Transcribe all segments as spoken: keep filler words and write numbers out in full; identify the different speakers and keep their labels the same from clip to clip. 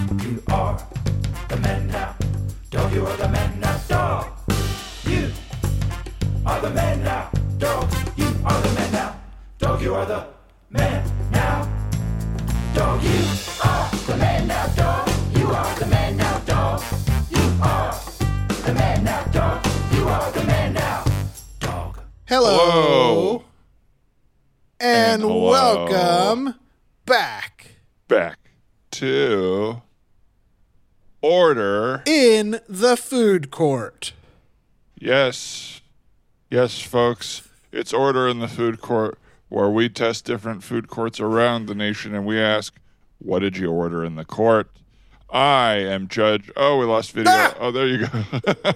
Speaker 1: You are the man now. Dog, you are the man now. Dog, you are the man now. Dog, you are the man now. Dog, you are the man now. Dog, you are the man now. Dog, you are the man now. Dog, you are the man now. Dog, you are the man now. Dog.
Speaker 2: Hello.
Speaker 3: Hello.
Speaker 2: And,
Speaker 3: And hello.
Speaker 2: welcome back
Speaker 3: Back to Order.
Speaker 2: in the food court.
Speaker 3: Yes. Yes, folks. It's Order in the Food Court, where we test different food courts around the nation and we ask, what did you order in the court? I am Judge. Oh, we lost video.
Speaker 2: Ah!
Speaker 3: Oh, there you go.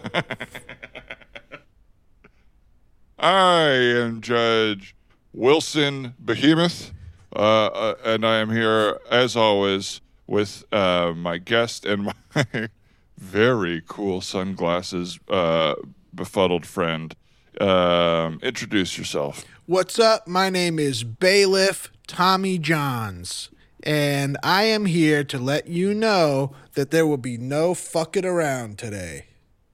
Speaker 3: I am Judge Wilson Behemoth, uh, uh, and I am here, as always, with uh, my guest and my very cool sunglasses uh, befuddled friend. Um, introduce yourself.
Speaker 2: What's up? My name is Bailiff Tommy Johns, and I am here to let you know that there will be no fucking around today.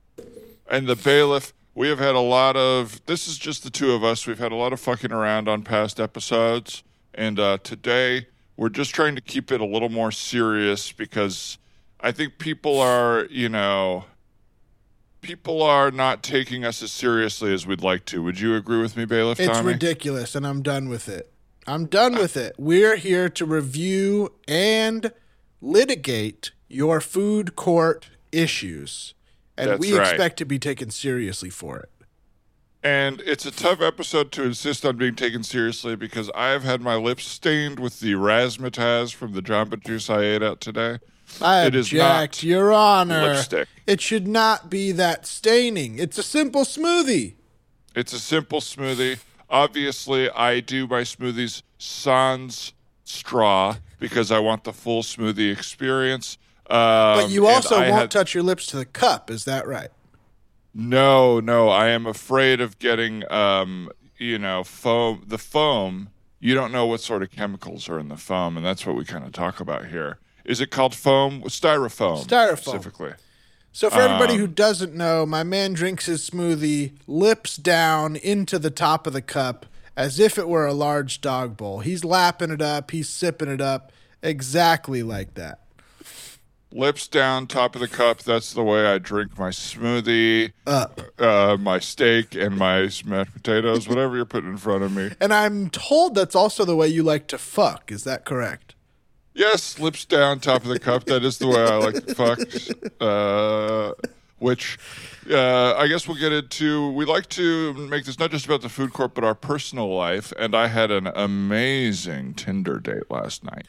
Speaker 3: And the bailiff, we have had a lot of, this is just the two of us. We've had a lot of fucking around on past episodes. And uh, today, we're just trying to keep it a little more serious because I think people are, you know, people are not taking us as seriously as we'd like to. Would you agree with me, Bailiff
Speaker 2: It's
Speaker 3: Tommy?
Speaker 2: ridiculous, and I'm done with it. I'm done with it. We're here to review and litigate your food court issues, and
Speaker 3: That's
Speaker 2: we
Speaker 3: right.
Speaker 2: expect to be taken seriously for it.
Speaker 3: And it's a tough episode to insist on being taken seriously because I have had my lips stained with the razzmatazz from the Jamba Juice I ate out today.
Speaker 2: I
Speaker 3: It is
Speaker 2: object,
Speaker 3: not
Speaker 2: Your Honor.
Speaker 3: lipstick.
Speaker 2: It should not be that staining. It's a simple smoothie.
Speaker 3: It's a simple smoothie. Obviously, I do my smoothies sans straw because I want the full smoothie experience. Um,
Speaker 2: But you
Speaker 3: and
Speaker 2: also
Speaker 3: I
Speaker 2: won't
Speaker 3: had-
Speaker 2: touch your lips to the cup. Is that right?
Speaker 3: No, no. I am afraid of getting, um, you know, foam. The foam, you don't know what sort of chemicals are in the foam, and that's what we kind of talk about here. Is it called foam? Styrofoam.
Speaker 2: Styrofoam.
Speaker 3: Specifically.
Speaker 2: So for everybody
Speaker 3: Um,
Speaker 2: who doesn't know, my man drinks his smoothie lips down into the top of the cup as if it were a large dog bowl. He's lapping it up. He's sipping it up exactly like that.
Speaker 3: Lips down, top of the cup. That's the way I drink my smoothie,
Speaker 2: Up.
Speaker 3: uh, my steak, and my mashed potatoes, whatever you're putting in front of me.
Speaker 2: And I'm told that's also the way you like to fuck. Is that correct?
Speaker 3: Yes, lips down, top of the cup. That is the way I like to fuck. Uh, which uh, I guess we'll get into. We like to make this not just about the food court, but our personal life. And I had an amazing Tinder date last night.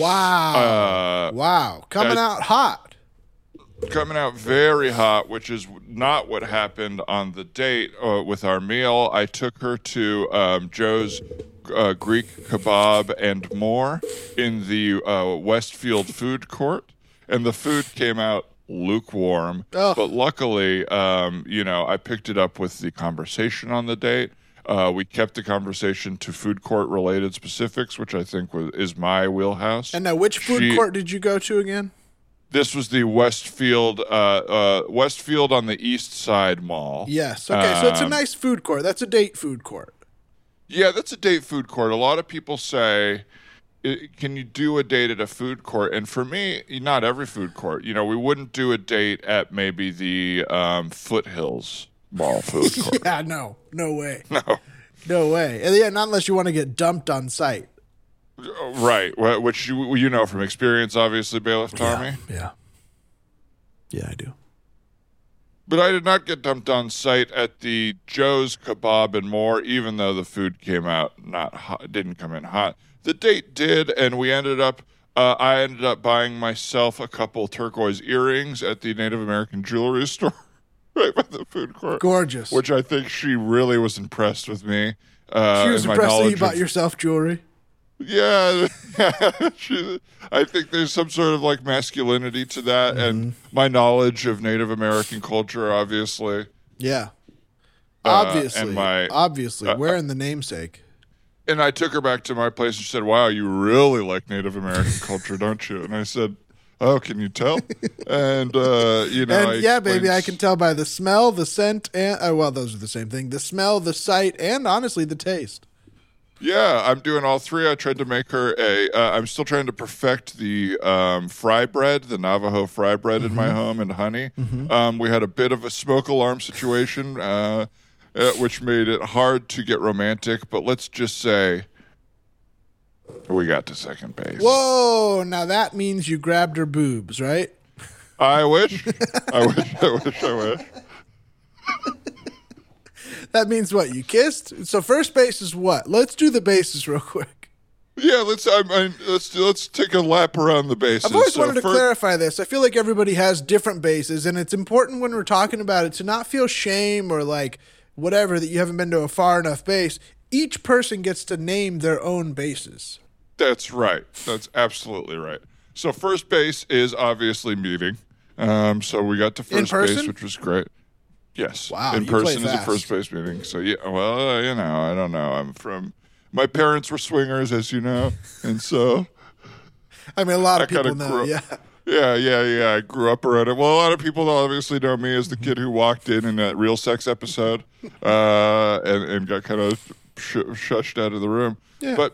Speaker 2: Wow.
Speaker 3: Uh,
Speaker 2: wow. Coming
Speaker 3: uh,
Speaker 2: out hot.
Speaker 3: Coming out very hot, which is not what happened on the date uh, with our meal. I took her to um, Joe's uh, Greek kebab and more in the uh, Westfield food court, and the food came out lukewarm.
Speaker 2: Ugh.
Speaker 3: But luckily, um, you know, I picked it up with the conversation on the date. Uh, we kept the conversation to food court related specifics, which I think was, is my wheelhouse.
Speaker 2: And now, which food
Speaker 3: She-
Speaker 2: court did you go to again?
Speaker 3: This was the Westfield, uh, uh, Westfield on the East Side Mall.
Speaker 2: Yes. Okay. so it's a
Speaker 3: Um,
Speaker 2: nice food court. That's a date food court.
Speaker 3: Yeah, that's a date food court. A lot of people say, I- can you do a date at a food court? And for me, not every food court. You know, we wouldn't do a date at maybe the um, Foothills Mall food court.
Speaker 2: Yeah. No. No way.
Speaker 3: No.
Speaker 2: No way. And yeah, not unless you want to get dumped on site.
Speaker 3: Right, wh- which you, you know from experience, obviously, Bailiff Tommy.
Speaker 2: Yeah. Yeah, I do.
Speaker 3: But I did not get dumped on site at the Joe's Kebab and More, even though the food came out not hot, didn't come in hot. The date did, and we ended up, uh, I ended up buying myself a couple turquoise earrings at the Native American jewelry store right by the food court.
Speaker 2: Gorgeous.
Speaker 3: Which I think she really was impressed with me. Uh,
Speaker 2: she was
Speaker 3: and my
Speaker 2: impressed that you
Speaker 3: knowledge
Speaker 2: bought
Speaker 3: of-
Speaker 2: yourself jewelry.
Speaker 3: Yeah, she, I think there's some sort of like masculinity to that,
Speaker 2: Mm-hmm.
Speaker 3: and my knowledge of Native American culture, obviously.
Speaker 2: Yeah.
Speaker 3: Uh,
Speaker 2: Obviously.
Speaker 3: and my-
Speaker 2: obviously.
Speaker 3: uh,
Speaker 2: wearing the namesake.
Speaker 3: And I took her back to my place and she said, "Wow, you really like Native American culture, don't you?" And I said, Oh, can you tell? And uh, you know,
Speaker 2: And
Speaker 3: I
Speaker 2: yeah, baby,
Speaker 3: explained-
Speaker 2: I can tell by the smell, the scent, and uh, well, those are the same thing. The smell, the sight, and honestly, the taste.
Speaker 3: Yeah, I'm doing all three. I tried to make her a. Uh, I'm still trying to perfect the um, fry bread, the Navajo fry bread in my home, and honey. Um, we had a bit of a smoke alarm situation, uh, uh, which made it hard to get romantic. But let's just say we got to second base.
Speaker 2: Whoa! Now that means you grabbed her boobs, right?
Speaker 3: I wish. I wish. I wish. I wish.
Speaker 2: That means what? You kissed? So first base is what? Let's do the bases real quick.
Speaker 3: Yeah, let's. I mean, let's let's take a lap around the bases.
Speaker 2: I've always
Speaker 3: So
Speaker 2: wanted to
Speaker 3: fir-
Speaker 2: clarify this. I feel like everybody has different bases, and it's important when we're talking about it to not feel shame or like whatever that you haven't been to a far enough base. Each person gets to name their own bases.
Speaker 3: That's right. That's absolutely right. So first base is obviously meeting. Um, so we got to
Speaker 2: In
Speaker 3: first
Speaker 2: person?
Speaker 3: base, which was great. Yes.
Speaker 2: Wow,
Speaker 3: In
Speaker 2: you play
Speaker 3: person is a
Speaker 2: fast.
Speaker 3: first base meeting. So yeah, well, uh, you know, I don't know. I'm from. My parents were swingers, as you know, and so
Speaker 2: I mean, a lot
Speaker 3: I
Speaker 2: of people
Speaker 3: kinda
Speaker 2: know.
Speaker 3: grew-
Speaker 2: Yeah.
Speaker 3: yeah, yeah, yeah. I grew up around it. Well, a lot of people obviously know me as the kid who walked in in that Real Sex episode, uh, and and got kind of sh- shushed out of the room.
Speaker 2: Yeah.
Speaker 3: But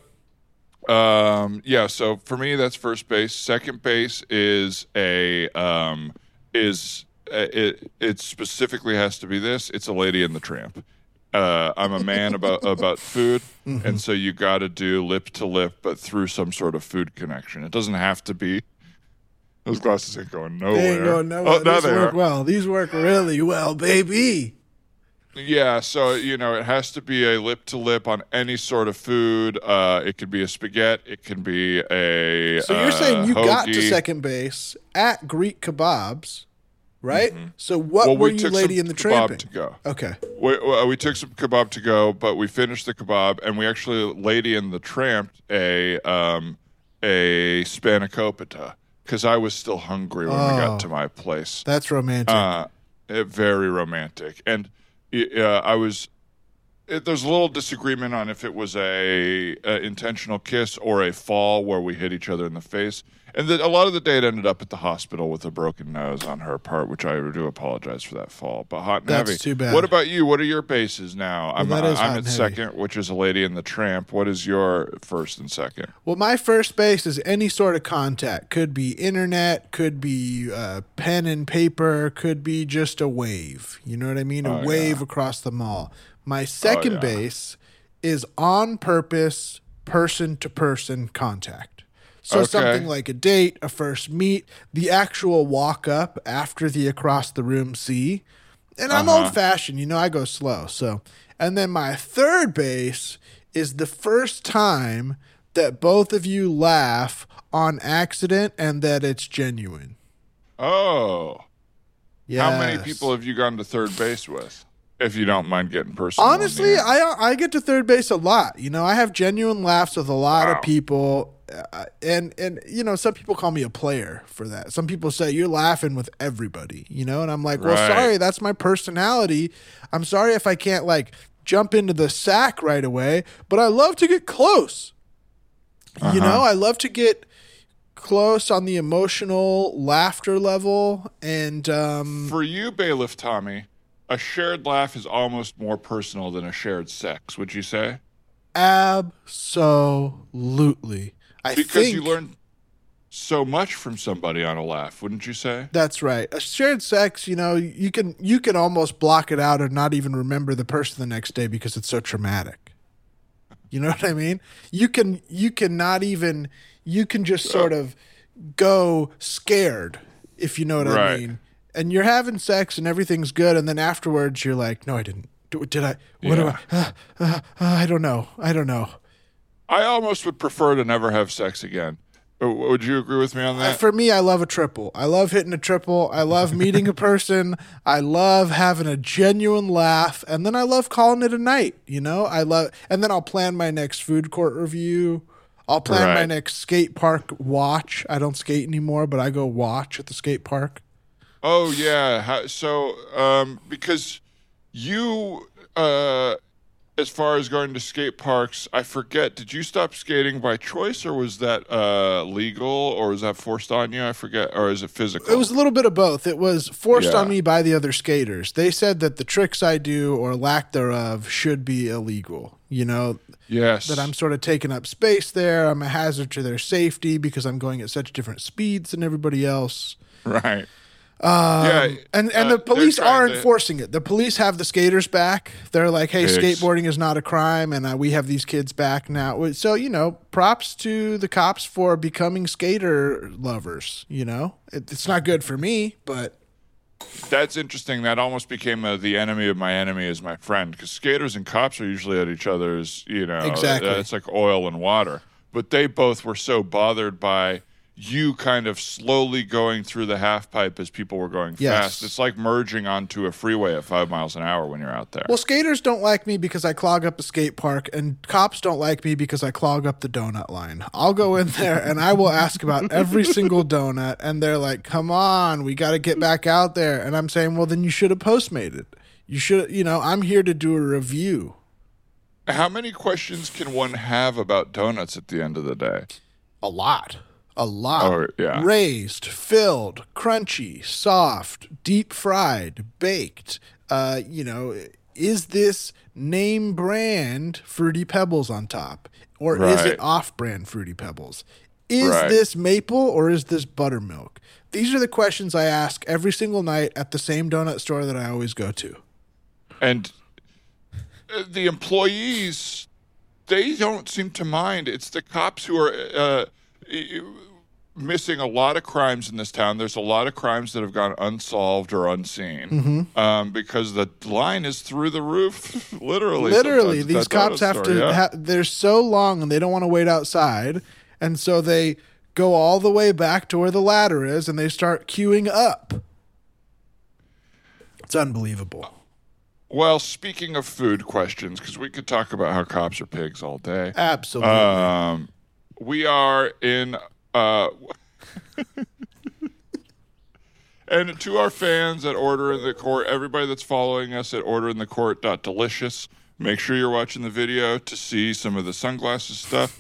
Speaker 3: um, yeah. So for me, that's first base. Second base is a um, is uh, it it specifically has to be this. It's a Lady and the Tramp. Uh, I'm a man about about food,
Speaker 2: Mm-hmm.
Speaker 3: and so you got to do lip to lip, but through some sort of food connection. It doesn't have to be. Those glasses ain't going nowhere.
Speaker 2: They ain't going nowhere.
Speaker 3: Oh, now
Speaker 2: These
Speaker 3: they
Speaker 2: work
Speaker 3: are.
Speaker 2: well. These work really well, baby.
Speaker 3: Yeah, so you know, it has to be a lip to lip on any sort of food. Uh, it could be a spaghetti. It can be a.
Speaker 2: So you're
Speaker 3: uh,
Speaker 2: saying you got to
Speaker 3: hoagie.
Speaker 2: second base at Greek Kebabs, right? So what
Speaker 3: Mm-hmm. Well,
Speaker 2: were
Speaker 3: we
Speaker 2: you
Speaker 3: took
Speaker 2: Lady
Speaker 3: some
Speaker 2: in the
Speaker 3: kebab
Speaker 2: Tramping?
Speaker 3: to go.
Speaker 2: Okay.
Speaker 3: We, uh, we took some kebab to go, but we finished the kebab, and we actually Lady in the Tramped a um, a spanakopita because I was still hungry when we
Speaker 2: Oh.
Speaker 3: got to my place.
Speaker 2: That's romantic.
Speaker 3: Uh, it, very romantic, and uh, I was. It, there's a little disagreement on if it was a, a intentional kiss or a fall where we hit each other in the face, and the, a lot of the date ended up at the hospital with a broken nose on her part, which I do apologize for that fall. But hot and
Speaker 2: That's
Speaker 3: heavy.
Speaker 2: too bad.
Speaker 3: What about you? What are your bases now? I'm,
Speaker 2: that is hot
Speaker 3: I'm
Speaker 2: and
Speaker 3: at
Speaker 2: heavy.
Speaker 3: second, which is a Lady and the Tramp. What is your first and second?
Speaker 2: Well, my first base is any sort of contact. Could be internet, could be uh, pen and paper, could be just a wave. You know what I mean? A
Speaker 3: Oh,
Speaker 2: wave
Speaker 3: yeah.
Speaker 2: across the mall. My second
Speaker 3: yeah.
Speaker 2: base is on purpose, person to person contact. So
Speaker 3: Okay.
Speaker 2: something like a date, a first meet, the actual walk up after the across the room see. And I'm
Speaker 3: Uh-huh.
Speaker 2: old fashioned, you know, I go slow. So, and then my third base is the first time that both of you laugh on accident and that it's genuine.
Speaker 3: Oh,
Speaker 2: Yes.
Speaker 3: how many people have you gone to third base with? If you don't mind getting personal. in the
Speaker 2: Honestly,
Speaker 3: end.
Speaker 2: I I get to third base a lot. You know, I have genuine laughs with a lot
Speaker 3: Wow.
Speaker 2: of people, uh, and and you know, some people call me a player for that. Some people say you're laughing with everybody. You know, and I'm like, well,
Speaker 3: Right.
Speaker 2: sorry, that's my personality. I'm sorry if I can't like jump into the sack right away, but I love to get close.
Speaker 3: Uh-huh.
Speaker 2: You know, I love to get close on the emotional laughter level, and um,
Speaker 3: For you, Bailiff Tommy, a shared laugh is almost more personal than a shared sex, would you say?
Speaker 2: absolutely, I
Speaker 3: Because
Speaker 2: think
Speaker 3: you learn so much from somebody on a laugh, wouldn't you say?
Speaker 2: that's right. A shared sex, you know, you can you can almost block it out or not even remember the person the next day because it's so traumatic. You know what I mean? You can you can not even you can just sort of go scared if you know what I
Speaker 3: Right.
Speaker 2: mean. And you're having sex and everything's good, and then afterwards you're like, no, I didn't. Do- Did I? What do
Speaker 3: Yeah.
Speaker 2: I? Uh, uh, uh, I don't know. I don't know.
Speaker 3: I almost would prefer to never have sex again. Uh, Would you agree with me on
Speaker 2: Uh,
Speaker 3: that?
Speaker 2: For me, I love a triple. I love hitting a triple. I love meeting a person. I love having a genuine laugh, and then I love calling it a night. You know, I love, and then I'll plan my next food court review. I'll plan my
Speaker 3: Right.
Speaker 2: next skate park watch. I don't skate anymore, but I go watch at the skate park.
Speaker 3: Oh yeah. How, so um, because you uh, as far as going to skate parks, I forget, did you stop skating by choice, or was that uh, legal, or was that forced on you? I forget. Or is it physical?
Speaker 2: It was a little bit of both. It was forced
Speaker 3: Yeah.
Speaker 2: on me by the other skaters. They said that the tricks I do or lack thereof should be illegal. You know,
Speaker 3: Yes.
Speaker 2: that I'm sort of taking up space there. I'm a hazard to their safety because I'm going at such different speeds than everybody else.
Speaker 3: Right.
Speaker 2: Um,
Speaker 3: Yeah,
Speaker 2: and and
Speaker 3: uh,
Speaker 2: the police
Speaker 3: they're trying
Speaker 2: are
Speaker 3: to-
Speaker 2: enforcing it. The police have the skaters back. They're like, "Hey,
Speaker 3: Pigs.
Speaker 2: skateboarding is not a crime, and uh, we have these kids back now." So you know, props to the cops for becoming skater lovers. You know, it, it's not good for me, but
Speaker 3: That's interesting. That almost became a, the enemy of my enemy is my friend, because skaters and cops are usually at each other's, you know,
Speaker 2: Exactly.
Speaker 3: uh, it's like oil and water. But they both were so bothered by you kind of slowly going through the half pipe as people were going
Speaker 2: Yes.
Speaker 3: fast. It's like merging onto a freeway at five miles an hour when you're out there.
Speaker 2: well, skaters don't like me because I clog up a skate park, and cops don't like me because I clog up the donut line. I'll go in there and I will ask about every single donut, and they're like, "Come on, we got to get back out there." And I'm saying, "Well, then you should have Postmated. You should, you know, I'm here to do a review."
Speaker 3: How many questions can one have about donuts at the end of the day?
Speaker 2: A lot. A lot.
Speaker 3: Oh, yeah.
Speaker 2: Raised, filled, crunchy, soft, deep fried, baked. Uh, you know, is this name brand Fruity Pebbles on top? Or is
Speaker 3: Right.
Speaker 2: it off brand Fruity Pebbles? Is
Speaker 3: Right.
Speaker 2: this maple or is this buttermilk? These are the questions I ask every single night at the same donut store that I always go to.
Speaker 3: And uh, the employees, they don't seem to mind. It's the cops who are uh, i- missing a lot of crimes in this town. There's a lot of crimes that have gone unsolved or unseen
Speaker 2: Mm-hmm.
Speaker 3: um, because the line is through the roof, literally.
Speaker 2: Literally,
Speaker 3: sometimes at
Speaker 2: these
Speaker 3: that
Speaker 2: cops
Speaker 3: donut
Speaker 2: have
Speaker 3: store,
Speaker 2: to,
Speaker 3: yeah.
Speaker 2: ha- they're so long and they don't want to wait outside. And so they go all the way back to where the ladder is and they start queuing up. It's unbelievable.
Speaker 3: Well, speaking of food questions, because we could talk about how cops are pigs all day.
Speaker 2: Absolutely.
Speaker 3: Um, we are in, uh, and to our fans at Order in the Court, everybody that's following us at order in the court dot delicious, make sure you're watching the video to see some of the sunglasses stuff.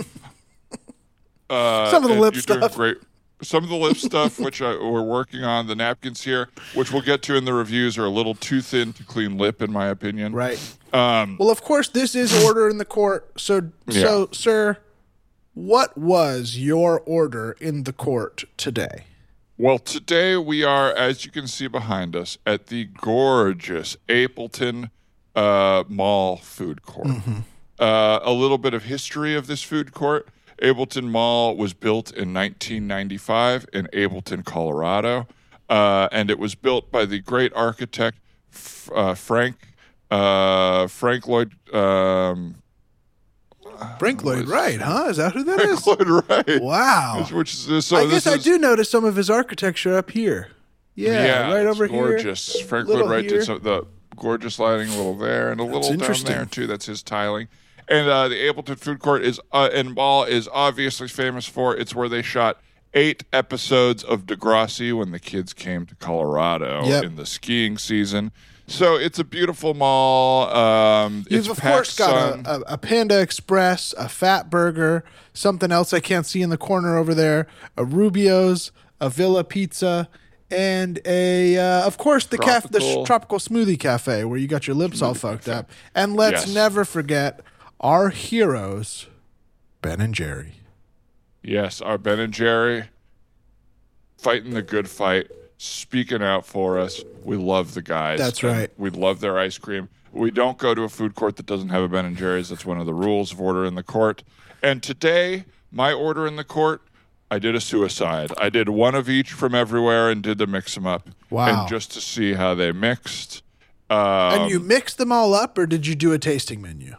Speaker 3: Uh,
Speaker 2: Some of the
Speaker 3: and
Speaker 2: lip
Speaker 3: you're doing
Speaker 2: stuff.
Speaker 3: Great. Some of the lip stuff, which I, we're working on, the napkins here, which we'll get to in the reviews, are a little too thin to clean lip, in my opinion.
Speaker 2: Right.
Speaker 3: Um,
Speaker 2: Well, of course, this is order in the court. So, so, sir, what was your order in the court today?
Speaker 3: Well, today we are, as you can see behind us, at the gorgeous Appleton uh, Mall food court. Uh, a little bit of history of this food court. Ableton Mall was built in nineteen ninety-five in Ableton, Colorado, uh, and it was built by the great architect F- uh, Frank uh, Frank Lloyd um,
Speaker 2: Frank Lloyd Wright, huh? Is that who that
Speaker 3: Frank
Speaker 2: is?
Speaker 3: Lloyd Wright.
Speaker 2: Wow.
Speaker 3: Which is so
Speaker 2: I
Speaker 3: this
Speaker 2: guess I
Speaker 3: is-
Speaker 2: do notice some of his architecture up here. Yeah, right
Speaker 3: it's
Speaker 2: over here.
Speaker 3: gorgeous. Frank
Speaker 2: Little
Speaker 3: Lloyd Wright
Speaker 2: here.
Speaker 3: did some, the gorgeous lighting a little there and a little down
Speaker 2: interesting.
Speaker 3: there too. That's his tiling. And uh, the Appleton Food Court is uh, and Mall is obviously famous for. It's where they shot eight episodes of Degrassi when the kids came to Colorado
Speaker 2: Yep.
Speaker 3: in the skiing season. So it's a beautiful mall. Um,
Speaker 2: You've
Speaker 3: it's
Speaker 2: of
Speaker 3: packed
Speaker 2: course got
Speaker 3: sun.
Speaker 2: a, a, a Panda Express, a Fat Burger, something else I can't see in the corner over there, a Rubio's, a Villa Pizza, and a uh, of course the caf- the
Speaker 3: Tropical.
Speaker 2: sh- tropical smoothie cafe where you got your lips all fucked up. And let's
Speaker 3: Yes.
Speaker 2: never forget our heroes, Ben and Jerry.
Speaker 3: Yes, our Ben and Jerry fighting the good fight, speaking out for us. We love the guys.
Speaker 2: That's
Speaker 3: and
Speaker 2: right.
Speaker 3: We love their ice cream. We don't go to a food court that doesn't have a Ben and Jerry's. That's one of the rules of Order in the Court. And today, my order in the court, I did a suicide. I did one of each from everywhere and did the mix them up.
Speaker 2: Wow.
Speaker 3: And just to see how they mixed. Um,
Speaker 2: And you mixed them all up, or did you do a tasting menu?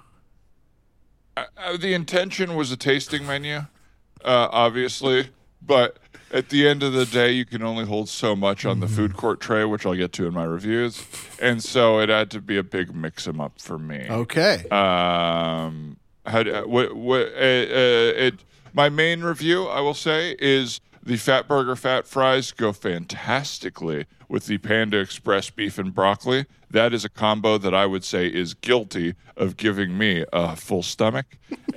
Speaker 3: Uh, the intention was a tasting menu, uh, obviously, but at the end of the day, you can only hold so much on the food court tray, which I'll get to in my reviews, and so it had to be a big mix 'em up for me.
Speaker 2: Okay.
Speaker 3: Um, how do, what, what, uh, uh, it, my main review, I will say, is The Fat Burger Fat Fries go fantastically with the Panda Express beef and broccoli. That is a combo that I would say is guilty of giving me a full stomach.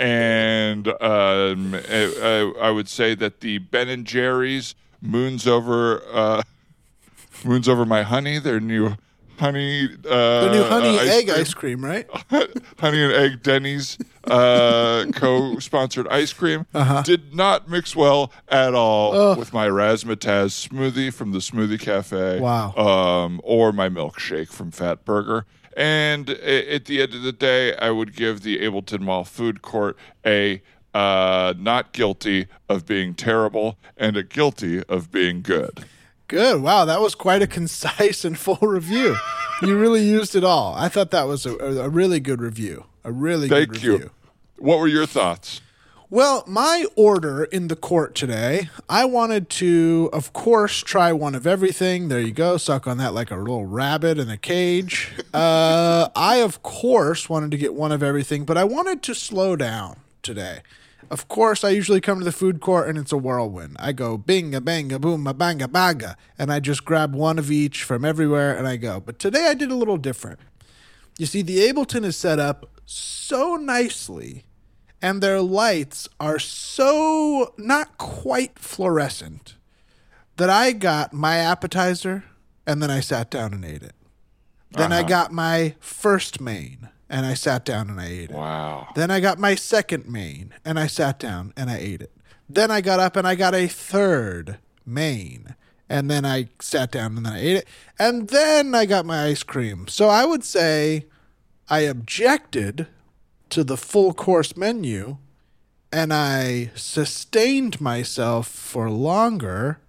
Speaker 3: And um, I, I would say that the Ben and Jerry's moons over uh, moons over my honey. Their new honey, uh,
Speaker 2: The new honey
Speaker 3: uh, ice
Speaker 2: egg
Speaker 3: cream.
Speaker 2: ice cream, right?
Speaker 3: Honey and Egg Denny's uh, co-sponsored ice cream
Speaker 2: Uh-huh.
Speaker 3: did not mix well at all
Speaker 2: Ugh.
Speaker 3: with my razzmatazz smoothie from the Smoothie Cafe.
Speaker 2: Wow.
Speaker 3: Um, or my milkshake from Fat Burger. And a- at the end of the day, I would give the Ableton Mall Food Court a uh, not guilty of being terrible and a guilty of being good.
Speaker 2: Good. Wow, that was quite a concise and full review. You really used it all. I thought that was a, a really good review. A really good
Speaker 3: Thank
Speaker 2: review.
Speaker 3: you. What were your thoughts?
Speaker 2: Well, my order in the court today, I wanted to, of course, try one of everything. There you go. Suck on that like a little rabbit in a cage. Uh, I, of course, wanted to get one of everything, but I wanted to slow down today. Of course, I usually come to the food court and it's a whirlwind. I go binga, banga, booma, banga, baga, and I just grab one of each from everywhere and I go. But today I did a little different. You see, the Ableton is set up so nicely and their lights are so not quite fluorescent that I got my appetizer and then I sat down and ate it. Then I
Speaker 3: Uh-huh.
Speaker 2: got my first main and I sat down and I ate it.
Speaker 3: Wow.
Speaker 2: Then I got my second main and I sat down and I ate it. Then I got up and I got a third main and then I sat down and then I ate it. And then I got my ice cream. So I would say I objected to the full course menu and I sustained myself for longer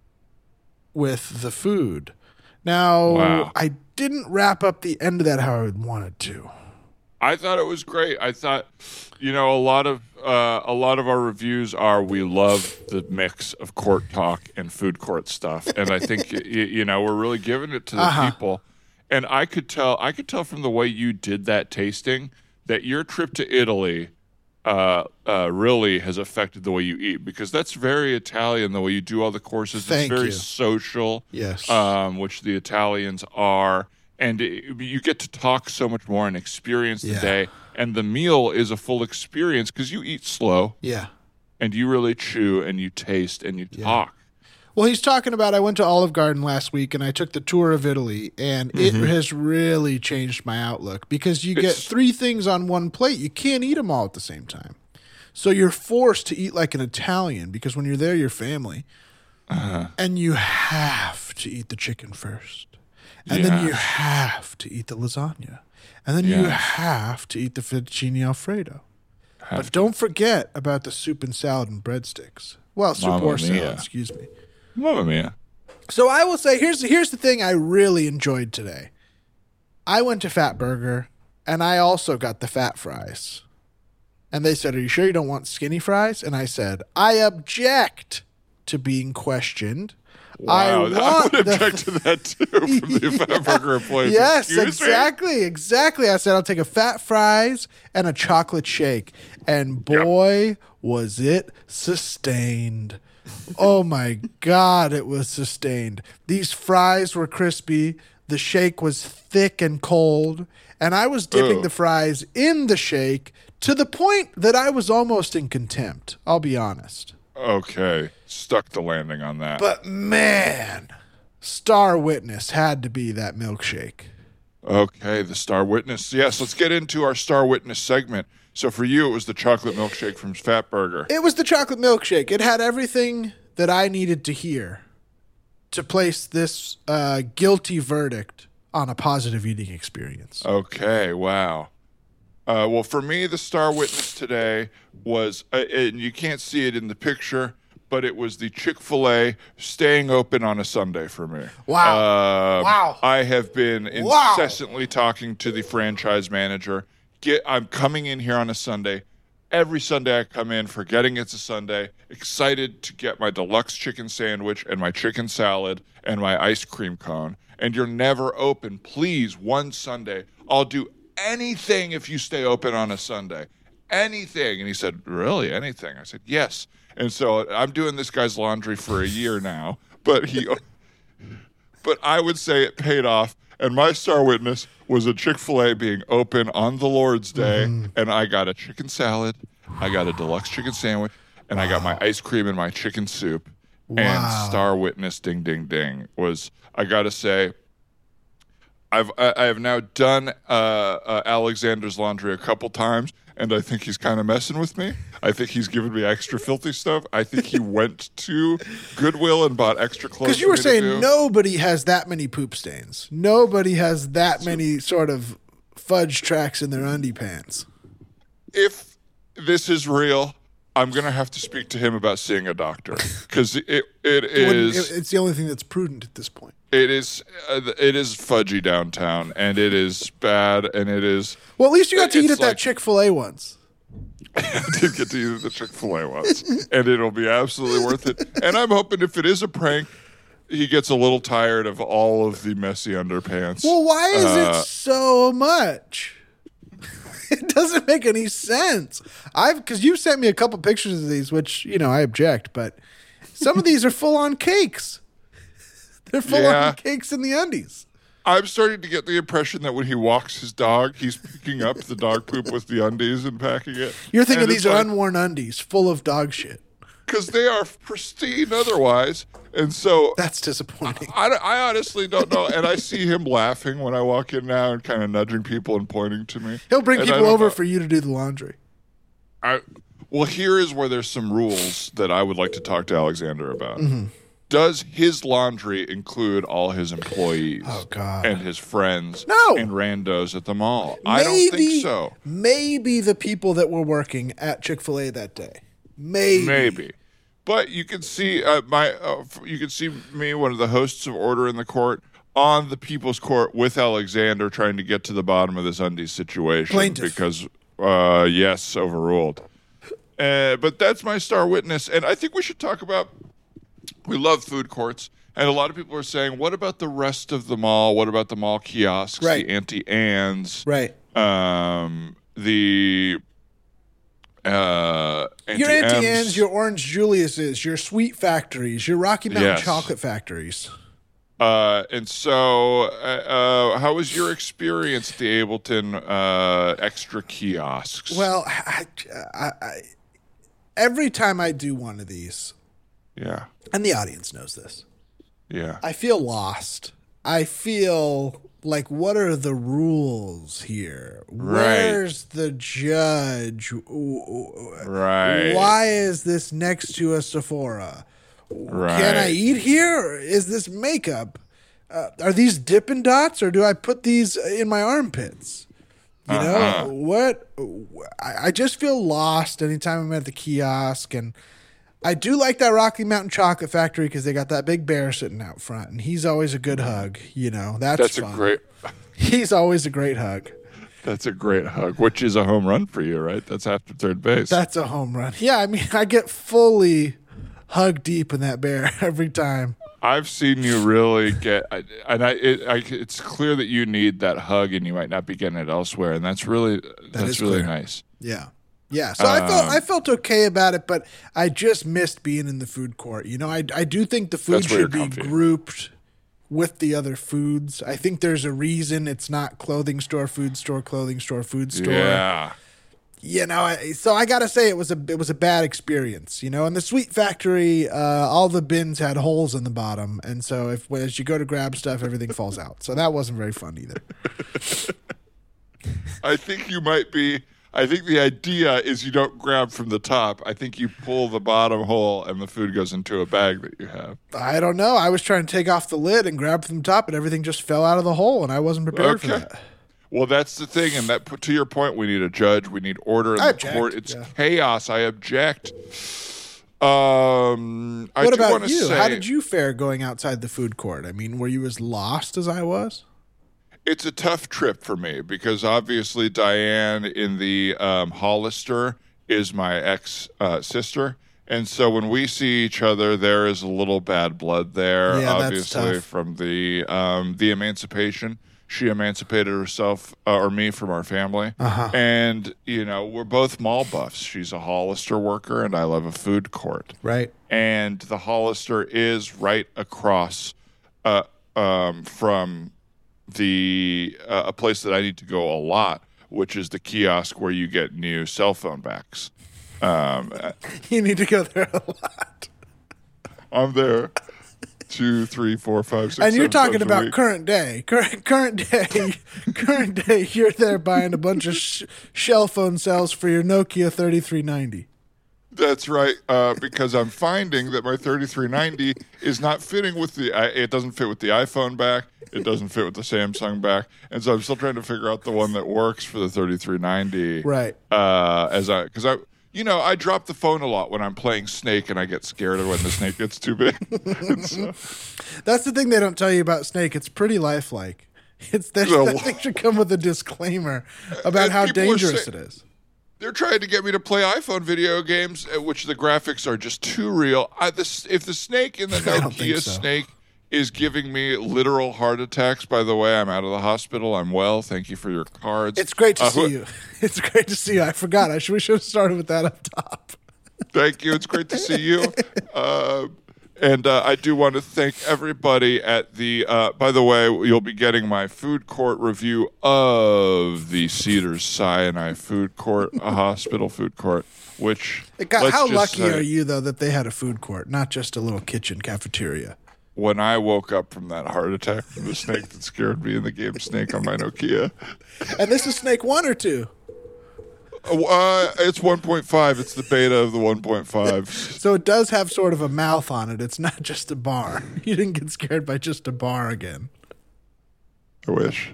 Speaker 2: with the food. Now,
Speaker 3: Wow.
Speaker 2: I didn't wrap up the end of that how I would wanted to.
Speaker 3: I thought it was great. I thought, you know, a lot of uh, a lot of our reviews are we love the mix of court talk and food court stuff, and I think y- you know we're really giving it to the
Speaker 2: Uh-huh.
Speaker 3: people. And I could tell, I could tell from the way you did that tasting that your trip to Italy uh, uh, really has affected the way you eat, because that's very Italian. The way you do all the courses,
Speaker 2: Thank
Speaker 3: it's very
Speaker 2: you.
Speaker 3: social.
Speaker 2: Yes.
Speaker 3: um, which the Italians are. And it, you get to talk so much more and experience the
Speaker 2: Yeah.
Speaker 3: day. And the meal is a full experience because you eat slow
Speaker 2: Yeah.
Speaker 3: and you really chew and you taste and you talk.
Speaker 2: Well, he's talking about I went to Olive Garden last week and I took the tour of Italy, and it has really changed my outlook because you get
Speaker 3: It's-
Speaker 2: three things on one plate. You can't eat them all at the same time. So you're forced to eat like an Italian because when you're there, you're family. And you have to eat the chicken first. And then you
Speaker 3: Yes.
Speaker 2: have to eat the lasagna. And then you
Speaker 3: Yes.
Speaker 2: have to eat the fettuccine Alfredo.
Speaker 3: Have
Speaker 2: But don't forget about the soup and salad and breadsticks. Well, soup
Speaker 3: Mamma
Speaker 2: or salad,
Speaker 3: mia.
Speaker 2: excuse me.
Speaker 3: Mamma mia.
Speaker 2: So I will say here's here's the thing I really enjoyed today. I went to Fat Burger and I also got the fat fries. And they said, "Are you sure you don't want skinny fries?" And I said, "I object to being questioned.
Speaker 3: Wow,
Speaker 2: I
Speaker 3: I,
Speaker 2: want
Speaker 3: would
Speaker 2: the
Speaker 3: object to that too from the Fat Burger employees.
Speaker 2: Yes,
Speaker 3: Excuse me?
Speaker 2: exactly, exactly. I said I'll take a fat fries and a chocolate shake, and boy, was it sustained. Oh my God, it was sustained. These fries were crispy. The shake was thick and cold, and I was dipping
Speaker 3: Ugh.
Speaker 2: the fries in the shake to the point that I was almost in contempt. I'll be honest.
Speaker 3: Okay, stuck the landing on that.
Speaker 2: But man, star witness had to be that milkshake.
Speaker 3: Okay, the Star Witness. Yes, let's get into our Star Witness segment. So for you, it was the chocolate milkshake from Fat Burger.
Speaker 2: It was the chocolate milkshake. It had everything that I needed to hear to place this uh, guilty verdict on a positive eating experience.
Speaker 3: Okay, wow. Uh, well, for me, the Star Witness today was, uh, and you can't see it in the picture, but it was the Chick-fil-A staying open on a Sunday for me.
Speaker 2: Wow.
Speaker 3: Uh,
Speaker 2: Wow.
Speaker 3: I have been
Speaker 2: Wow.
Speaker 3: incessantly talking to the franchise manager. Get, I'm coming in here on a Sunday. Every Sunday I come in, forgetting it's a Sunday, excited to get my deluxe chicken sandwich and my chicken salad and my ice cream cone. And you're never open. Please, one Sunday, I'll do anything if you stay open on a Sunday. Anything. And he said, really, anything? I said, yes. And so I'm doing this guy's laundry for a year now, but he, but I would say it paid off. And my star witness was a Chick-fil-A being open on the Lord's Day, mm. and I got a chicken salad, I got a deluxe chicken sandwich, and wow. I got my ice cream and my chicken soup. Wow. And star witness, ding, ding, ding, was, I got to say, I've I have now done uh, uh, Alexander's laundry a couple times, and I think he's kind of messing with me. I think he's giving me extra filthy stuff. I think he went to Goodwill and bought extra clothes.
Speaker 2: Because you were saying nobody has that many poop stains. Nobody has that many sort of fudge tracks in their undie pants.
Speaker 3: If this is real, I'm going to have to speak to him about seeing a doctor. Because it, it is...
Speaker 2: It's the only thing that's prudent at this point.
Speaker 3: It is uh, it is fudgy downtown, and it is bad, and it is...
Speaker 2: Well, at least you got to eat at like, that Chick-fil-A once.
Speaker 3: I did get to eat at the Chick-fil-A once, and it'll be absolutely worth it. And I'm hoping if it is a prank, he gets a little tired of all of the messy underpants.
Speaker 2: Well, why is uh, it so much? It doesn't make any sense. I've because you sent me a couple pictures of these, which, you know, I object, but some of these are full-on cakes. They're full yeah. on cakes in the undies.
Speaker 3: I'm starting to get the impression that when he walks his dog, he's picking up the dog poop with the undies and packing it.
Speaker 2: You're thinking and these are like, unworn undies full of dog shit.
Speaker 3: Because they are pristine otherwise. And so...
Speaker 2: That's disappointing.
Speaker 3: I, I, I honestly don't know. And I see him laughing when I walk in now and kind of nudging people and pointing to me.
Speaker 2: He'll bring
Speaker 3: and
Speaker 2: people over know. for you to do the laundry.
Speaker 3: I Well, here is where there's some rules that I would like to talk to Alexander about.
Speaker 2: Mm-hmm.
Speaker 3: Does his laundry include all his employees
Speaker 2: oh, God.
Speaker 3: and his friends
Speaker 2: no.
Speaker 3: and randos at the mall?
Speaker 2: Maybe,
Speaker 3: I don't think so.
Speaker 2: Maybe the people that were working at Chick-fil-A that day. Maybe.
Speaker 3: Maybe. But you can see uh, my uh, you can see me, one of the hosts of Order in the Court, on the People's Court with Alexander trying to get to the bottom of this undies situation.
Speaker 2: Plaintiff.
Speaker 3: Because, uh, yes, overruled. Uh, but that's my star witness. And I think we should talk about... We love food courts, and a lot of people are saying, what about the rest of the mall? What about the mall kiosks,
Speaker 2: right.
Speaker 3: the Auntie Anne's,
Speaker 2: right.
Speaker 3: um, the uh, Auntie
Speaker 2: Your Auntie
Speaker 3: M's.
Speaker 2: Anne's, your Orange Julius's, your Sweet Factories, your Rocky Mountain
Speaker 3: yes.
Speaker 2: Chocolate Factories.
Speaker 3: Uh, and so, uh, uh, how was your experience at the Ableton uh, extra kiosks?
Speaker 2: Well, I, I, I, every time I do one of these...
Speaker 3: Yeah.
Speaker 2: And the audience knows this.
Speaker 3: Yeah.
Speaker 2: I feel lost. I feel like, what are the rules here?
Speaker 3: Right.
Speaker 2: Where's the judge?
Speaker 3: Right.
Speaker 2: Why is this next to a Sephora?
Speaker 3: Right.
Speaker 2: Can I eat here? Is this makeup? Uh, are these Dippin' Dots, or do I put these in my armpits? You
Speaker 3: uh-huh.
Speaker 2: know, what? I, I just feel lost anytime I'm at the kiosk, and I do like that Rocky Mountain Chocolate Factory because they got that big bear sitting out front, and he's always a good hug. You know, that's
Speaker 3: that's
Speaker 2: fun.
Speaker 3: a great.
Speaker 2: He's always a great hug.
Speaker 3: That's a great hug, which is a home run for you, right? That's after third base.
Speaker 2: That's a home run. Yeah, I mean, I get fully hug deep in that bear every time.
Speaker 3: I've seen you really get, and I, it, I, it's clear that you need that hug, and you might not be getting it elsewhere, and that's really
Speaker 2: that
Speaker 3: that's really
Speaker 2: clear.
Speaker 3: nice.
Speaker 2: Yeah. Yeah, so um, I felt I felt okay about it, but I just missed being in the food court. You know, I I do think the food should be comfy. grouped with the other foods. I think there's a reason it's not clothing store, food store, clothing store, food store.
Speaker 3: Yeah.
Speaker 2: You know, I, so I gotta say it was a it was a bad experience. You know, in the Sweet Factory, uh, all the bins had holes in the bottom, and so if as you go to grab stuff, everything falls out. So that wasn't very fun either.
Speaker 3: I think you might be. I think the idea is you don't grab from the top. I think you pull the bottom hole and the food goes into a bag that you have.
Speaker 2: I don't know. I was trying to take off the lid and grab from the top, and everything just fell out of the hole, and I wasn't prepared
Speaker 3: okay.
Speaker 2: for that.
Speaker 3: Well, that's the thing, and that to your point, we need a judge. We need order in
Speaker 2: I
Speaker 3: the
Speaker 2: object,
Speaker 3: court. It's
Speaker 2: yeah.
Speaker 3: chaos. I object. Um, I
Speaker 2: what
Speaker 3: do
Speaker 2: about
Speaker 3: want
Speaker 2: you?
Speaker 3: to say,
Speaker 2: How did you fare going outside the food court? I mean, were you as lost as I was?
Speaker 3: It's a tough trip for me because obviously Diane in the um, Hollister is my ex uh, sister, and so when we see each other, there is a little bad blood there.
Speaker 2: Yeah,
Speaker 3: obviously
Speaker 2: that's tough.
Speaker 3: from the um, the emancipation. She emancipated herself uh, or me from our family.
Speaker 2: Uh-huh.
Speaker 3: And, you know, we're both mall buffs. She's a Hollister worker and I love a food court.
Speaker 2: Right.
Speaker 3: And the Hollister is right across uh, um, from the uh, a place that I need to go a lot, which is the kiosk where you get new cell phone backs. Um,
Speaker 2: You need to go there a lot.
Speaker 3: I'm there two, three, four, five, six.
Speaker 2: And you're
Speaker 3: seven
Speaker 2: talking
Speaker 3: times a
Speaker 2: about
Speaker 3: week.
Speaker 2: current day. Current current day. Current day. You're there buying a bunch of sh- shell phone cells for your Nokia thirty-three ninety.
Speaker 3: That's right, uh, because I'm finding that my thirty-three ninety is not fitting with the. I, it doesn't fit with the iPhone back. It doesn't fit with the Samsung back, and so I'm still trying to figure out the one that works for the thirty-three ninety.
Speaker 2: Right.
Speaker 3: Uh, as I, because I, you know, I drop the phone a lot when I'm playing Snake, and I get scared when the snake gets too big. And so,
Speaker 2: That's the thing they don't tell you about Snake. It's pretty lifelike. It's that,
Speaker 3: No.
Speaker 2: that thing should come with a disclaimer about
Speaker 3: And
Speaker 2: how
Speaker 3: people are
Speaker 2: dangerous
Speaker 3: say-
Speaker 2: it is.
Speaker 3: They're trying to get me to play iPhone video games, uh, which the graphics are just too real. I, this, if the snake in the
Speaker 2: I don't think
Speaker 3: Nokia
Speaker 2: so.
Speaker 3: snake is giving me literal heart attacks, by the way, I'm out of the hospital. I'm well. Thank you for your cards.
Speaker 2: It's great to
Speaker 3: Uh,
Speaker 2: see
Speaker 3: who-
Speaker 2: you. It's great to see you. I forgot. I should, we should have started with that up top.
Speaker 3: Thank you. It's great to see you. Uh, and uh, I do want to thank everybody at the, uh, by the way, you'll be getting my food court review of the Cedars Sinai Food Court, a hospital food court, which.
Speaker 2: It got,
Speaker 3: let's
Speaker 2: how
Speaker 3: just
Speaker 2: lucky
Speaker 3: say,
Speaker 2: are you, though, that they had a food court, not just a little kitchen cafeteria?
Speaker 3: When I woke up from that heart attack from the snake that scared me in the game Snake on my Nokia.
Speaker 2: And this is Snake one or two?
Speaker 3: Uh, it's one point five. It's the beta of the one point five.
Speaker 2: So it does have sort of a mouth on it. It's not just a bar. You didn't get scared by just a bar again.
Speaker 3: I wish.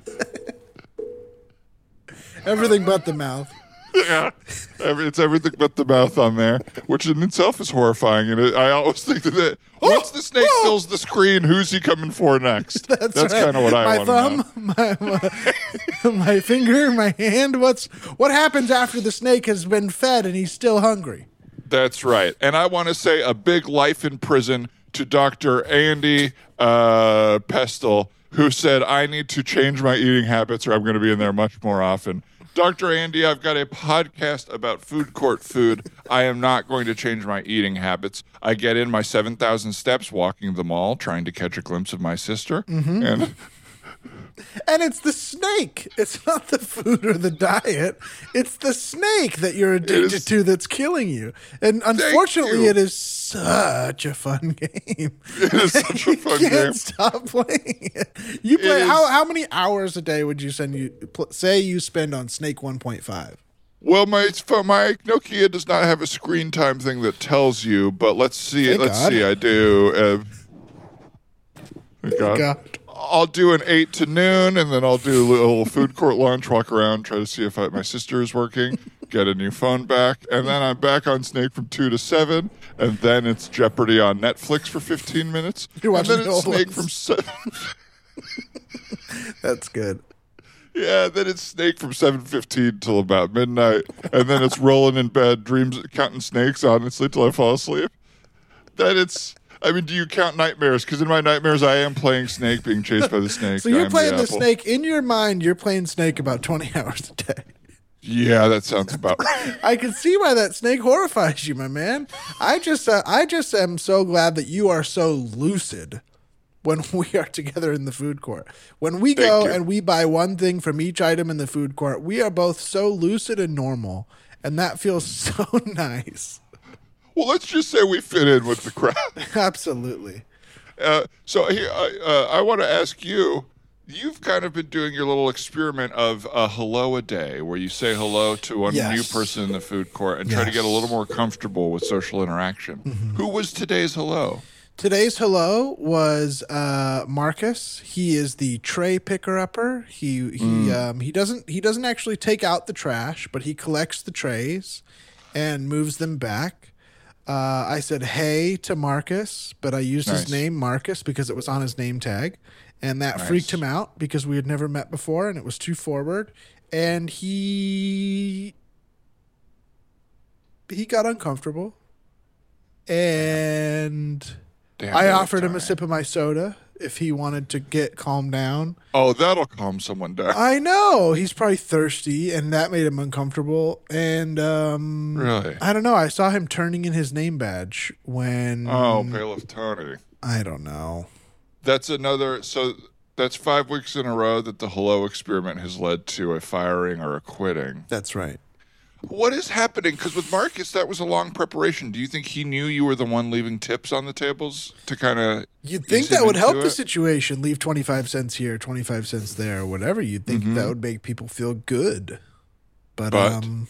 Speaker 2: Everything but the mouth.
Speaker 3: Yeah, Every, it's everything but the mouth on there, which in itself is horrifying. And it, I always think that it, once the snake fills the screen, who's he coming for next?
Speaker 2: That's,
Speaker 3: That's
Speaker 2: right.
Speaker 3: kind of what I
Speaker 2: my
Speaker 3: want to know.
Speaker 2: thumb, my, my, my finger, my hand. What's what happens after the snake has been fed and he's still hungry?
Speaker 3: That's right. And I want to say a big life in prison to Doctor Andy uh, Pestle, who said, I need to change my eating habits or I'm going to be in there much more often. Doctor Andy, I've got a podcast about food court food. I am not going to change my eating habits. I get in my seven thousand steps walking the mall, trying to catch a glimpse of my sister.
Speaker 2: Mm-hmm.
Speaker 3: And
Speaker 2: And it's the snake. It's not the food or the diet. It's the snake that you're addicted
Speaker 3: is-
Speaker 2: to that's killing you. And unfortunately,
Speaker 3: you.
Speaker 2: it is such a fun game.
Speaker 3: it is such a
Speaker 2: You
Speaker 3: fun
Speaker 2: can't
Speaker 3: game.
Speaker 2: stop playing it. You play
Speaker 3: is-
Speaker 2: how how many hours a day would you send you pl- say you spend on Snake one point five?
Speaker 3: Well, my my Nokia does not have a screen time thing that tells you, but let's see.
Speaker 2: Thank
Speaker 3: let's
Speaker 2: God.
Speaker 3: see. I do. Uh, thank God.
Speaker 2: God.
Speaker 3: I'll do an eight to noon, and then I'll do a little food court lunch, walk around, try to see if I, my sister is working, get a new phone back, and then I'm back on Snake from two to seven, and then it's Jeopardy on Netflix for fifteen minutes,
Speaker 2: You're
Speaker 3: and
Speaker 2: watching
Speaker 3: then
Speaker 2: the
Speaker 3: it's
Speaker 2: old
Speaker 3: Snake
Speaker 2: ones.
Speaker 3: from seven.
Speaker 2: That's good.
Speaker 3: Yeah, then it's Snake from seven fifteen till about midnight, and then it's rolling in bed, dreams counting snakes honestly till I fall asleep. Then it's. I mean, do you count nightmares? Because in my nightmares, I am playing Snake, being chased by the snake.
Speaker 2: So you're
Speaker 3: I'm
Speaker 2: playing the
Speaker 3: apple.
Speaker 2: snake in your mind. You're playing Snake about twenty hours a day.
Speaker 3: Yeah, that sounds about right.
Speaker 2: I can see why that snake horrifies you, my man. I just, uh, I just am so glad that you are so lucid when we are together in the food court. When we
Speaker 3: Thank
Speaker 2: go
Speaker 3: you.
Speaker 2: and we buy one thing from each item in the food court, we are both so lucid and normal, and that feels so nice.
Speaker 3: Well, let's just say we fit in with the crowd.
Speaker 2: Absolutely.
Speaker 3: Uh, so here, I- uh, I want to ask you. You've kind of been doing your little experiment of a hello a day, where you say hello to one
Speaker 2: Yes.
Speaker 3: new person in the food court and try to get a
Speaker 2: Yes.
Speaker 3: little more comfortable with social interaction. Who was today's hello?
Speaker 2: Today's hello was uh, Marcus. He is the tray picker upper. He he um, he doesn't he doesn't actually take out the trash, but he collects the trays and moves them back. Uh, I said hey to Marcus, but I used
Speaker 3: Nice.
Speaker 2: his name Marcus because it was on his name tag, and that
Speaker 3: Nice.
Speaker 2: freaked him out because we had never met before and it was too forward, and he he got uncomfortable, and
Speaker 3: Damn,
Speaker 2: I
Speaker 3: that was
Speaker 2: offered him a
Speaker 3: tiring.
Speaker 2: sip of my soda if he wanted to get calmed down.
Speaker 3: Oh, that'll calm someone down.
Speaker 2: I know. He's probably thirsty, and that made him uncomfortable. And um,
Speaker 3: Really?
Speaker 2: I don't know. I saw him turning in his name badge when.
Speaker 3: Oh, Bailiff Tony.
Speaker 2: I don't know.
Speaker 3: That's another. So that's five weeks in a row that the Hello experiment has led to a firing or a quitting.
Speaker 2: That's right.
Speaker 3: What is happening? Because with Marcus, that was a long preparation. Do you think he knew you were the one leaving tips on the tables to kind of?
Speaker 2: You'd think that would help the situation. Leave twenty-five cents here, twenty-five cents there, or whatever. You'd think mm-hmm. that would make people feel good. But,
Speaker 3: but
Speaker 2: um,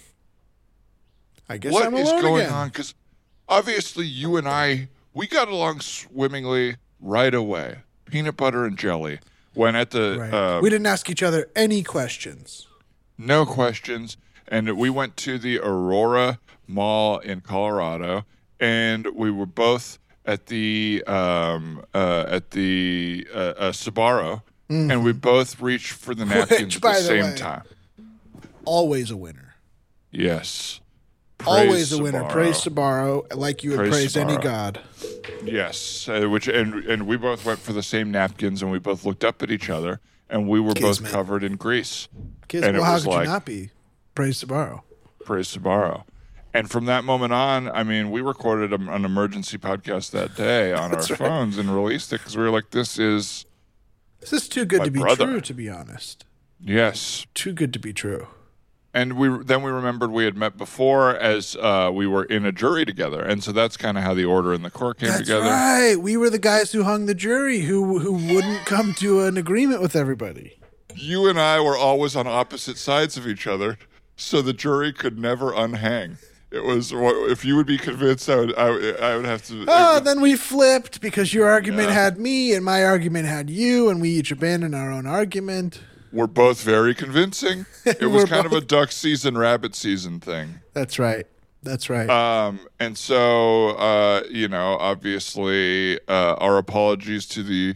Speaker 2: I guess
Speaker 3: what
Speaker 2: I'm
Speaker 3: is
Speaker 2: alone
Speaker 3: going
Speaker 2: again.
Speaker 3: on? Because obviously you and I, we got along swimmingly right away. Peanut butter and jelly. When at the
Speaker 2: right.
Speaker 3: uh,
Speaker 2: we didn't ask each other any questions.
Speaker 3: No questions. And we went to the Aurora Mall in Colorado, and we were both at the um, uh, at the uh, uh, Sbarro, mm. and we both reached for the napkins
Speaker 2: Which,
Speaker 3: at the, the
Speaker 2: same
Speaker 3: way, time.
Speaker 2: Always a winner.
Speaker 3: Yes.
Speaker 2: Praise Always a winner. Sbarro. Praise Sbarro, like you would praise, praise any god.
Speaker 3: Yes, uh, which and and we both went for the same napkins, and we both looked up at each other, and we were
Speaker 2: Kismet.
Speaker 3: both covered in grease.
Speaker 2: Kismet.
Speaker 3: And
Speaker 2: well,
Speaker 3: it
Speaker 2: how
Speaker 3: was
Speaker 2: could
Speaker 3: like,
Speaker 2: you not be? Praise Sbarro.
Speaker 3: Praise Sbarro. And from that moment on, I mean, we recorded a, an emergency podcast that day on our right. phones and released it because we were like, this is...
Speaker 2: This is too good
Speaker 3: my
Speaker 2: to be
Speaker 3: brother.
Speaker 2: true, to be honest.
Speaker 3: Yes.
Speaker 2: Too good to be true.
Speaker 3: And we then we remembered we had met before as uh, we were in a jury together. And so that's kind of how the order in the court came
Speaker 2: that's
Speaker 3: together.
Speaker 2: That's right. We were the guys who hung the jury, who who wouldn't come to an agreement with everybody.
Speaker 3: You and I were always on opposite sides of each other, so the jury could never unhang. It was, if you would be convinced, I would I, I would have to.
Speaker 2: Oh,
Speaker 3: would,
Speaker 2: then we flipped because your argument
Speaker 3: yeah.
Speaker 2: had me and my argument had you, and we each abandoned our own argument.
Speaker 3: We're both very convincing. It was kind
Speaker 2: both...
Speaker 3: of a duck season, rabbit season thing.
Speaker 2: That's right. That's right.
Speaker 3: Um, and so, uh, you know, obviously, uh, our apologies to the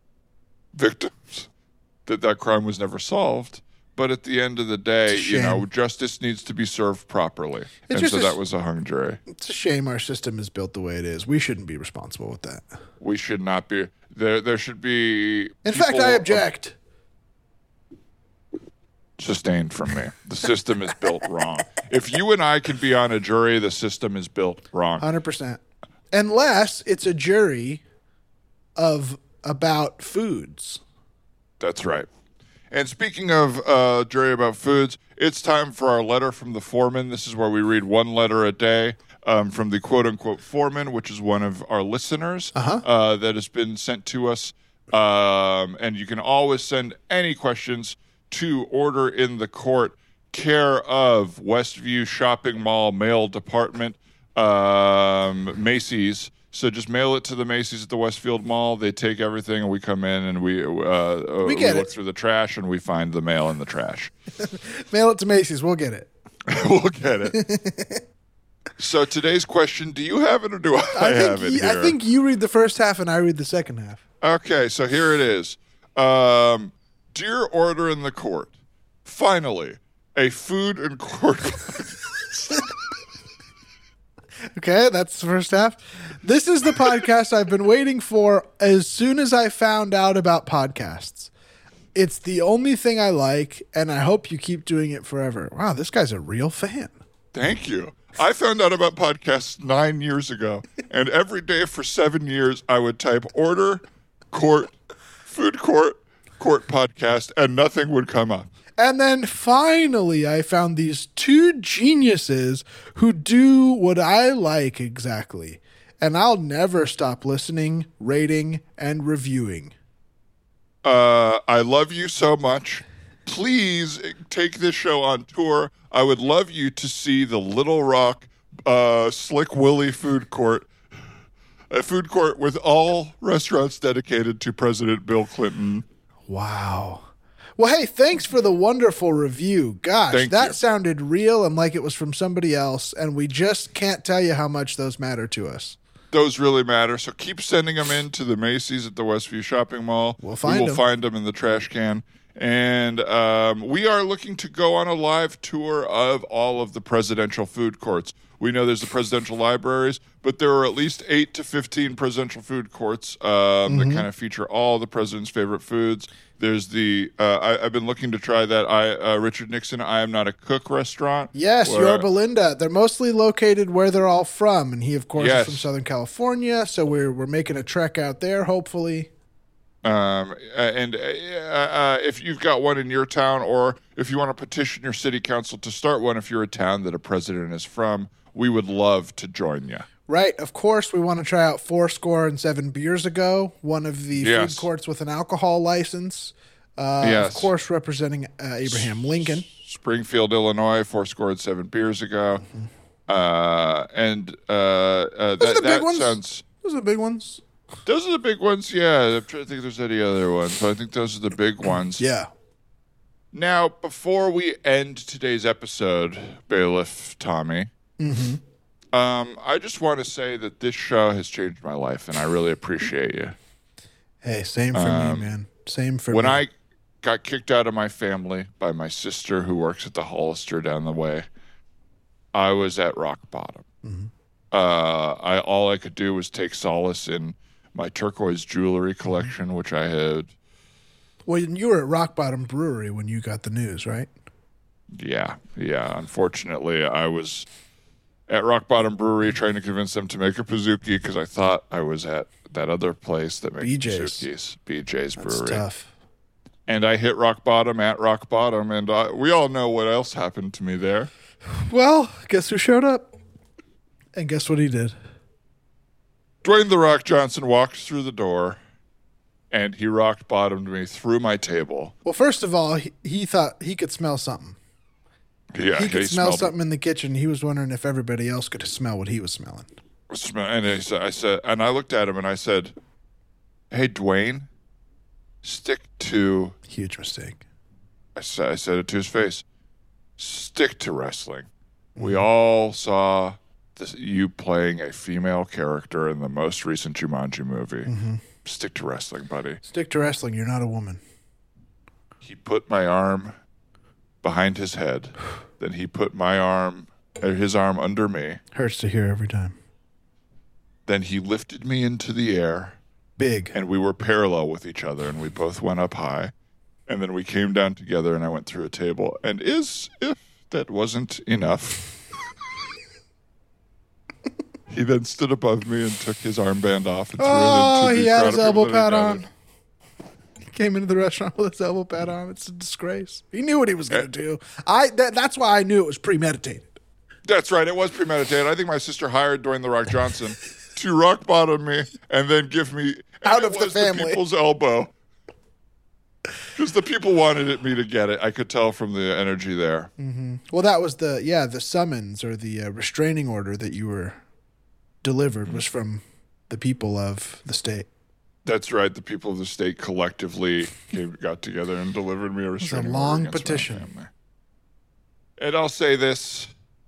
Speaker 3: victims that that crime was never solved. But at the end of the day, you know, justice needs to be served properly. It's and so a, that was a hung jury.
Speaker 2: It's a shame our system is built the way it is. We shouldn't be responsible with that.
Speaker 3: We should not be. There There should be...
Speaker 2: In fact, I object.
Speaker 3: Sustained from me. The system is built wrong. If you and I can be on a jury, the system is built wrong.
Speaker 2: one hundred percent. Unless it's a jury of about foods.
Speaker 3: That's right. And speaking of uh, jury about foods, it's time for our letter from the foreman. This is where we read one letter a day um, from the quote-unquote foreman, which is one of our listeners
Speaker 2: uh-huh.
Speaker 3: uh, that has been sent to us. Um, and you can always send any questions to Order in the Court, care of Westview Shopping Mall Mail Department, um, Macy's. So just mail it to the Macy's at the Westfield Mall. They take everything, and we come in and we uh,
Speaker 2: we,
Speaker 3: we
Speaker 2: look
Speaker 3: it. through the trash, and we find the mail in the trash.
Speaker 2: Mail it to Macy's. We'll get it.
Speaker 3: We'll get it. So today's question, do you have it or do I,
Speaker 2: I
Speaker 3: have it
Speaker 2: you,
Speaker 3: here?
Speaker 2: I think you read the first half and I read the second half.
Speaker 3: Okay, so here it is. Um, Dear Order in the Court, finally, a food and court...
Speaker 2: Okay, that's the first half. This is the podcast I've been waiting for as soon as I found out about podcasts. It's the only thing I like, and I hope you keep doing it forever. Wow, this guy's a real fan.
Speaker 3: Thank you. I found out about podcasts nine years ago, and every day for seven years, I would type order, court, food court, court podcast, and nothing would come up.
Speaker 2: And then finally, I found these two geniuses who do what I like exactly. And I'll never stop listening, rating, and reviewing.
Speaker 3: Uh, I love you so much. Please take this show on tour. I would love you to see the Little Rock uh, Slick Willie food court. A food court with all restaurants dedicated to President Bill Clinton.
Speaker 2: Wow. Well, hey, thanks for the wonderful review. Gosh,
Speaker 3: Thank
Speaker 2: that
Speaker 3: you.
Speaker 2: sounded real and like it was from somebody else, and we just can't tell you how much those matter to us.
Speaker 3: Those really matter. So keep sending them in to the Macy's at the Westview Shopping Mall.
Speaker 2: We'll find
Speaker 3: we will
Speaker 2: them.
Speaker 3: find them in the trash can. And um, we are looking to go on a live tour of all of the presidential food courts. We know there's the presidential libraries, but there are at least eight to fifteen presidential food courts um, mm-hmm. that kind of feature all the president's favorite foods. There's the, uh, I, I've been looking to try that I, uh, Richard Nixon, I Am Not a Cook restaurant.
Speaker 2: Yes,
Speaker 3: where,
Speaker 2: Yorba Linda. They're mostly located where they're all from. And he, of course,
Speaker 3: yes.
Speaker 2: is from Southern California. So we're, we're making a trek out there, hopefully.
Speaker 3: Um, and uh, uh, if you've got one in your town, or if you want to petition your city council to start one, if you're a town that a president is from, we would love to join you.
Speaker 2: Right. Of course, we want to try out Four Score and Seven Beers Ago, one of the
Speaker 3: yes.
Speaker 2: food courts with an alcohol license. Uh,
Speaker 3: yes.
Speaker 2: Of course, representing uh, Abraham Lincoln.
Speaker 3: Springfield, Illinois, Four Score and Seven Beers Ago. Mm-hmm. Uh, and uh, uh,
Speaker 2: Those
Speaker 3: that,
Speaker 2: are the big
Speaker 3: that
Speaker 2: ones.
Speaker 3: sounds...
Speaker 2: Those are the big ones.
Speaker 3: Those are the big ones, yeah. I'm trying to think if there's any other ones, but I think those are the big ones.
Speaker 2: Yeah.
Speaker 3: Now, before we end today's episode, Bailiff Tommy,
Speaker 2: mm-hmm.
Speaker 3: um, I just want to say that this show has changed my life, and I really appreciate you.
Speaker 2: Hey, same for
Speaker 3: um,
Speaker 2: me, man. Same for
Speaker 3: when
Speaker 2: me.
Speaker 3: When I got kicked out of my family by my sister who works at the Hollister down the way, I was at rock bottom.
Speaker 2: Mm-hmm.
Speaker 3: Uh, I all I could do was take solace in my turquoise jewelry collection, which I had.
Speaker 2: Well, you were at Rock Bottom Brewery when you got the news, right?
Speaker 3: Yeah, yeah. Unfortunately, I was at Rock Bottom Brewery trying to convince them to make a Pizookie because I thought I was at that other place that makes
Speaker 2: B J's.
Speaker 3: Pizookies, B J's
Speaker 2: That's
Speaker 3: Brewery.
Speaker 2: Tough.
Speaker 3: And I hit rock bottom at rock bottom, and I, we all know what else happened to me there.
Speaker 2: Well, guess who showed up? And guess what he did?
Speaker 3: Dwayne The Rock Johnson walked through the door, and he rock bottomed me through my table.
Speaker 2: Well, first of all, he, he thought he could smell something.
Speaker 3: Yeah,
Speaker 2: he could
Speaker 3: he
Speaker 2: smell
Speaker 3: smelled
Speaker 2: something in the kitchen. He was wondering if everybody else could smell what he was smelling.
Speaker 3: And I said, I said, and I looked at him and I said, "Hey, Dwayne, stick to."
Speaker 2: Huge mistake.
Speaker 3: I said, I said it to his face. Stick to wrestling. Mm-hmm. We all saw this, you playing a female character in the most recent Jumanji movie.
Speaker 2: Mm-hmm.
Speaker 3: Stick to wrestling, buddy.
Speaker 2: Stick to wrestling. You're not a woman.
Speaker 3: He put my arm behind his head. Then he put my arm, or his arm under me.
Speaker 2: Hurts to hear every time.
Speaker 3: Then he lifted me into the air.
Speaker 2: Big.
Speaker 3: And we were parallel with each other, and we both went up high. And then we came down together, and I went through a table. And is if that wasn't enough, he then stood above me and took his armband off and threw
Speaker 2: oh,
Speaker 3: it into the
Speaker 2: he had
Speaker 3: crowd
Speaker 2: his
Speaker 3: of people
Speaker 2: elbow
Speaker 3: that
Speaker 2: pad
Speaker 3: had
Speaker 2: on.
Speaker 3: gathered.
Speaker 2: He came into the restaurant with his elbow pad on. It's a disgrace. He knew what he was going to do. I that, That's why I knew it was premeditated.
Speaker 3: That's right. It was premeditated. I think my sister hired Dwayne The Rock Johnson to rock bottom me and then give me
Speaker 2: out of the
Speaker 3: was
Speaker 2: family
Speaker 3: the people's elbow. Because the people wanted it, me to get it. I could tell from the energy there.
Speaker 2: Mm-hmm. Well, that was the, yeah, the summons or the uh, restraining order that you were delivered was from the people of the state.
Speaker 3: That's right. The people of the state collectively came, got together and delivered me a restraining order.
Speaker 2: It was a long
Speaker 3: against my
Speaker 2: petition.
Speaker 3: family. And I'll say this.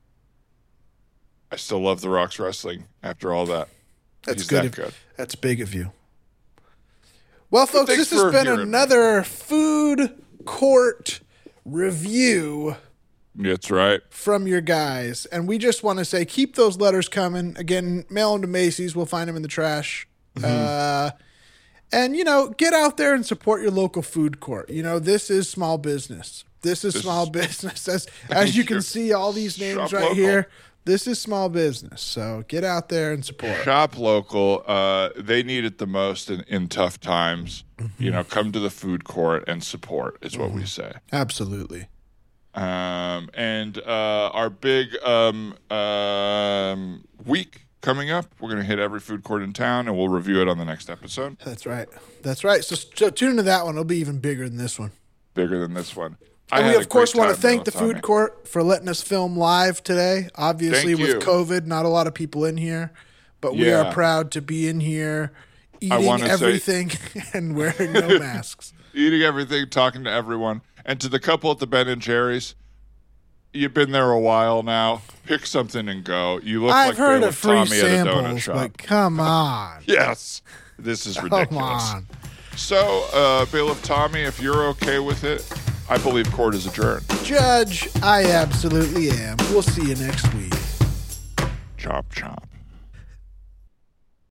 Speaker 3: I still love The Rock's wrestling after all that.
Speaker 2: That's
Speaker 3: He's
Speaker 2: good,
Speaker 3: that
Speaker 2: of,
Speaker 3: good.
Speaker 2: That's big of you. Well, folks,
Speaker 3: Thanks
Speaker 2: this has been
Speaker 3: hearing
Speaker 2: another food court review.
Speaker 3: That's right.
Speaker 2: From your guys. And we just want to say, keep those letters coming. Again, mail them to Macy's. We'll find them in the trash. Mm-hmm. Uh, and, you know, get out there and support your local food court. You know, this is small business. This is this small business. As, as you can see, all these names
Speaker 3: Shop
Speaker 2: right
Speaker 3: local.
Speaker 2: here. This is small business, so get out there and support.
Speaker 3: Shop local. Uh, they need it the most in, in tough times. Mm-hmm. You know, come to the food court and support is what mm-hmm. we say.
Speaker 2: Absolutely.
Speaker 3: Um, and uh, our big um, um, week coming up, we're going to hit every food court in town, and we'll review it on the next episode.
Speaker 2: That's right. That's right. So, so tune into that one. It'll be even bigger than this one.
Speaker 3: Bigger than this one.
Speaker 2: And we, of course, want to thank the food court for letting us film live today. Obviously, with COVID, not a lot of people in here, but we
Speaker 3: yeah.
Speaker 2: are proud to be in here eating everything say, and wearing no masks.
Speaker 3: Eating everything, talking to everyone. And to the couple at the Ben and Jerry's, you've been there a while now. Pick something and go. You look
Speaker 2: I've
Speaker 3: like
Speaker 2: heard
Speaker 3: Bailiff
Speaker 2: of free
Speaker 3: Tommy
Speaker 2: samples,
Speaker 3: at a donut shop.
Speaker 2: But come on.
Speaker 3: Yes. This is ridiculous.
Speaker 2: Come on.
Speaker 3: So, uh, Bailiff Tommy, if you're okay with it, I believe court is adjourned.
Speaker 2: Judge, I absolutely am. We'll see you next week.
Speaker 3: Chop, chop.